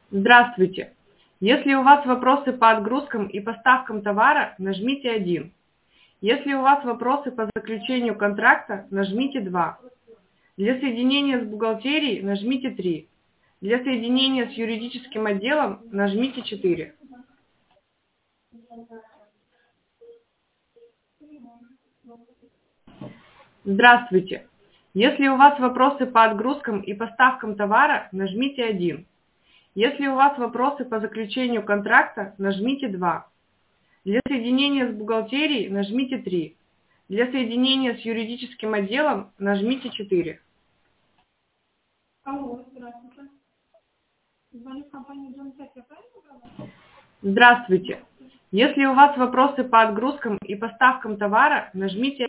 Здравствуйте! Если у вас вопросы по отгрузкам и поставкам товара, нажмите 1. Если у вас вопросы по заключению контракта, нажмите 2. Для соединения с бухгалтерией нажмите 3. Для соединения с юридическим отделом нажмите 4. Здравствуйте! Если у вас вопросы по отгрузкам и поставкам товара, нажмите 1. Если у вас вопросы по заключению контракта, нажмите 2. Для соединения с бухгалтерией нажмите 3. Для соединения с юридическим отделом нажмите 4. Алло, здравствуйте. Звоню в компанию Джон Тек, я правильно говорю? Здравствуйте! Если у вас вопросы по отгрузкам и поставкам товара, нажмите